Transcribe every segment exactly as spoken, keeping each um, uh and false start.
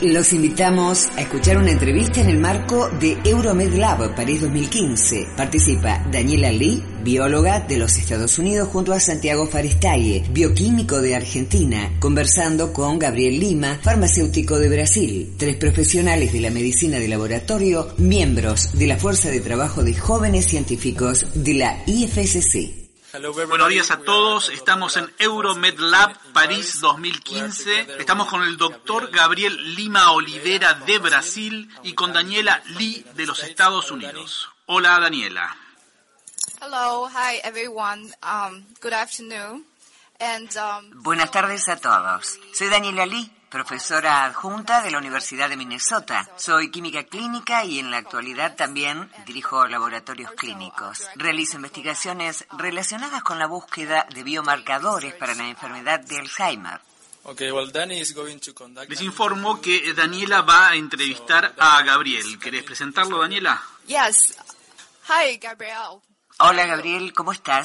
Los invitamos a escuchar una entrevista en el marco de EuroMedLab París dos mil quince. Participa Daniela Lee, bióloga de los Estados Unidos, junto a Santiago Faristalle, bioquímico de Argentina, conversando con Gabriel Lima, farmacéutico de Brasil. Tres profesionales de la medicina de laboratorio, miembros de la Fuerza de Trabajo de Jóvenes Científicos de la I F C C. Buenos días a todos, estamos en EuroMedLab París dos mil quince, estamos con el doctor Gabriel Lima Oliveira de Brasil y con Daniela Lee de los Estados Unidos. Hola Daniela. Hello, hi everyone, um, good afternoon. And, um, Buenas tardes a todos, soy Daniela Lee, profesora adjunta de la Universidad de Minnesota. Soy química clínica y en la actualidad también dirijo laboratorios clínicos. Realizo investigaciones relacionadas con la búsqueda de biomarcadores para la enfermedad de Alzheimer. Okay, well, Danny is going to conduct... Les informo que Daniela va a entrevistar a Gabriel. ¿Querés presentarlo, Daniela? Yes. Hi, Gabriel. Hola, Gabriel, ¿cómo estás?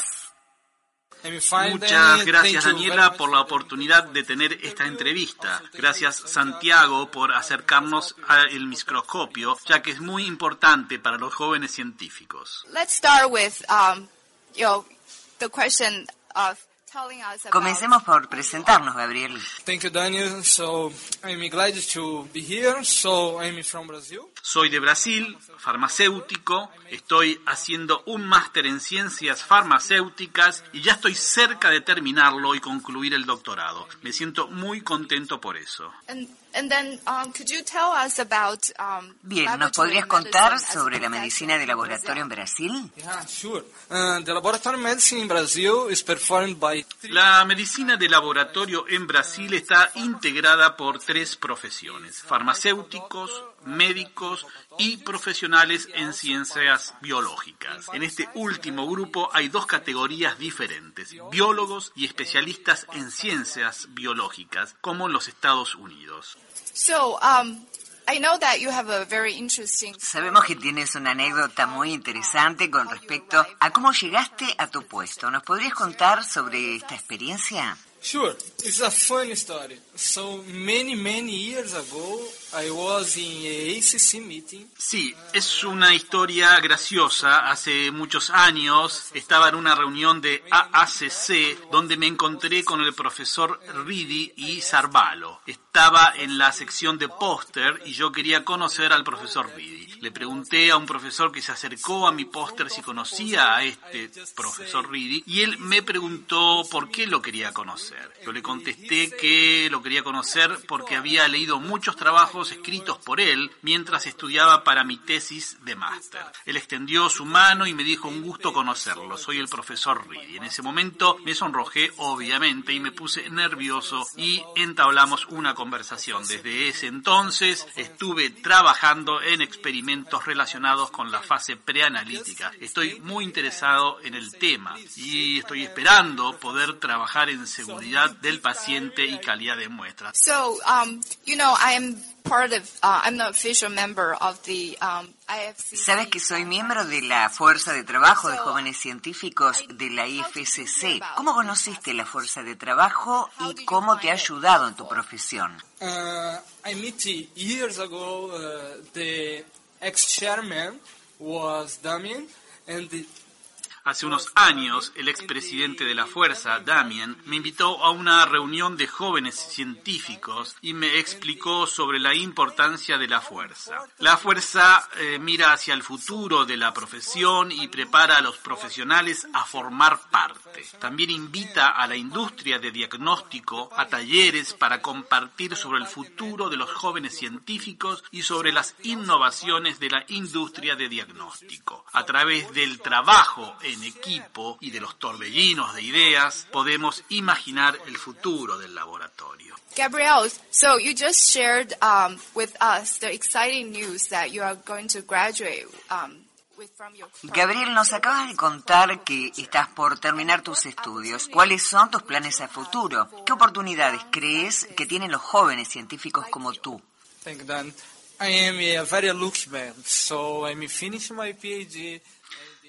Muchas gracias, Daniela, por la oportunidad de tener esta entrevista. Gracias, Santiago, por acercarnos al microscopio, ya que es muy importante para los jóvenes científicos. Let's start with, um, you know, the question of telling us about... Comencemos por presentarnos, Gabriel. Thank you, Daniel. So, I'm glad to be here. So, I'm from Brazil. Soy de Brasil, farmacéutico, estoy haciendo un máster en ciencias farmacéuticas y ya estoy cerca de terminarlo y concluir el doctorado. Me siento muy contento por eso. And, and then, um, could you tell us about, um, Bien, ¿nos podrías contar sobre la medicina de laboratorio en Brasil? Yeah, sure. Uh, the laboratory medicine in Brazil is performed by... La medicina de laboratorio en Brasil está integrada por tres profesiones: farmacéuticos, médicos y profesionales en ciencias biológicas. En este último grupo hay dos categorías diferentes: biólogos y especialistas en ciencias biológicas, como en los Estados Unidos. So, um, I know that you have a very interesting... Sabemos que tienes una anécdota muy interesante con respecto a cómo llegaste a tu puesto. ¿Nos podrías contar sobre esta experiencia? Sure, it's a funny story. So many, many years ago, I was in a A C C meeting. Sí, es una historia graciosa. Hace muchos años estaba en una reunión de A A C C donde me encontré con el profesor Ridi y Sarvalo. Estaba en la sección de póster y yo quería conocer al profesor Ridi. Le pregunté a un profesor que se acercó a mi póster si conocía a este profesor Ridi y él me preguntó por qué lo quería conocer. Yo le contesté que lo quería conocer porque había leído muchos trabajos escritos por él mientras estudiaba para mi tesis de máster. Él extendió su mano y me dijo: un gusto conocerlo, soy el profesor Ridi. En ese momento me sonrojé, obviamente, y me puse nervioso y entablamos una conversación. Desde ese entonces estuve trabajando en experimentos relacionados con la fase preanalítica. Estoy muy interesado en el tema y estoy esperando poder trabajar en seguridad del paciente y calidad de muestras. So, um, you know, I am part of, uh, I'm the official member of the um, I F C C. Sabes que soy miembro de la Fuerza de Trabajo de Jóvenes Científicos de la I F C C. ¿Cómo conociste la Fuerza de Trabajo y cómo te ha ayudado en tu profesión? Uh, I met years ago. Uh, the ex-chairman was Damien, and the Hace unos años, el expresidente de la Fuerza, Damien, me invitó a una reunión de jóvenes científicos y me explicó sobre la importancia de la Fuerza. La Fuerza eh, mira hacia el futuro de la profesión y prepara a los profesionales a formar parte. También invita a la industria de diagnóstico a talleres para compartir sobre el futuro de los jóvenes científicos y sobre las innovaciones de la industria de diagnóstico. A través del trabajo en en equipo y de los torbellinos de ideas, podemos imaginar el futuro del laboratorio. Gabriel, so you just shared um, with us the exciting news that you are going to graduate um, with from your... Gabriel, nos acabas de contar que estás por terminar tus estudios. ¿Cuáles son tus planes a futuro? ¿Qué oportunidades crees que tienen los jóvenes científicos como tú? Thank you, Dan. I am a very lucky man, so I'm finishing my PhD.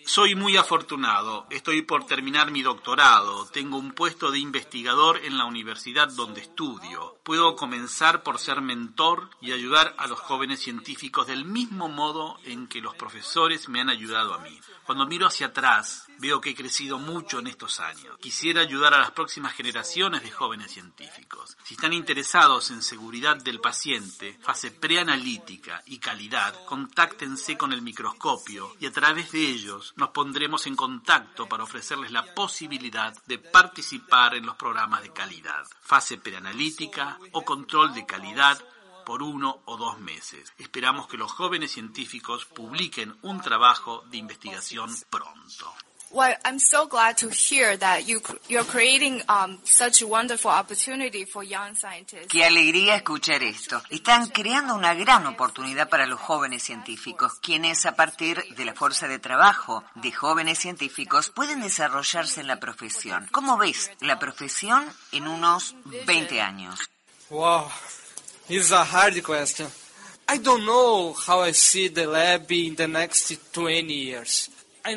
Soy muy afortunado, estoy por terminar mi doctorado, tengo un puesto de investigador en la universidad donde estudio. Puedo comenzar por ser mentor y ayudar a los jóvenes científicos del mismo modo en que los profesores me han ayudado a mí. Cuando miro hacia atrás, veo que he crecido mucho en estos años. Quisiera ayudar a las próximas generaciones de jóvenes científicos. Si están interesados en seguridad del paciente, fase preanalítica y calidad, contáctense con el microscopio y a través de ellos nos pondremos en contacto para ofrecerles la posibilidad de participar en los programas de calidad, fase preanalítica o control de calidad por uno o dos meses. Esperamos que los jóvenes científicos publiquen un trabajo de investigación pronto. Well, I'm so glad to hear that you, you're creating um, such a wonderful opportunity for young scientists. Qué alegría escuchar esto. Están creando una gran oportunidad para los jóvenes científicos, quienes a partir de la fuerza de trabajo de jóvenes científicos pueden desarrollarse en la profesión. ¿Cómo ves la profesión en unos veinte años? Wow, it's a hard question. I don't know how I see the lab in the next twenty years.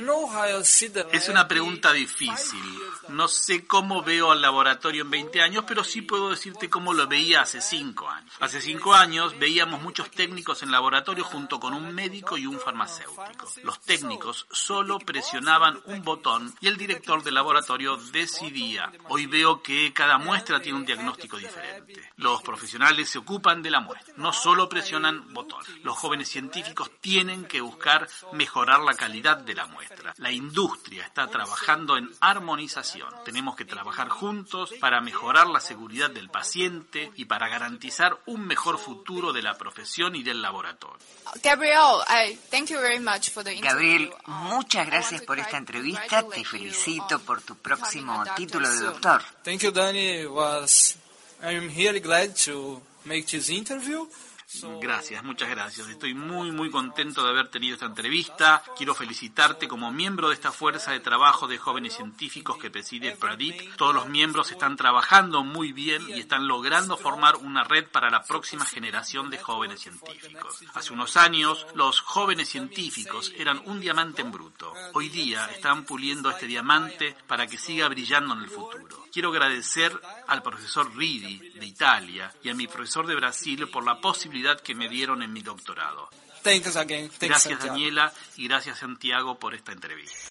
Es una pregunta difícil. No sé cómo veo al laboratorio en veinte años, pero sí puedo decirte cómo lo veía hace cinco años. Hace cinco años veíamos muchos técnicos en laboratorio junto con un médico y un farmacéutico. Los técnicos solo presionaban un botón y el director del laboratorio decidía. Hoy veo que cada muestra tiene un diagnóstico diferente. Los profesionales se ocupan de la muestra, no solo presionan botones. Los jóvenes científicos tienen que buscar mejorar la calidad de la muestra. La industria está trabajando en armonización. Tenemos que trabajar juntos para mejorar la seguridad del paciente y para garantizar un mejor futuro de la profesión y del laboratorio. Gabriel, I thank you very much for the interview. Gabriel, muchas gracias por esta entrevista. Te felicito por tu próximo título de doctor. Thank you, Danny. Was I'm really glad to make this interview. Gracias, muchas gracias. Estoy muy, muy contento de haber tenido esta entrevista. Quiero felicitarte como miembro de esta fuerza de trabajo de jóvenes científicos que preside Pradip. Todos los miembros están trabajando muy bien y están logrando formar una red para la próxima generación de jóvenes científicos. Hace unos años, los jóvenes científicos eran un diamante en bruto. Hoy día están puliendo este diamante para que siga brillando en el futuro. Quiero agradecer al profesor Ridi de Italia y a mi profesor de Brasil por la posibilidad que me dieron en mi doctorado. Thanks again. Thanks, Gracias, Santiago. Daniela, y gracias, Santiago, por esta entrevista.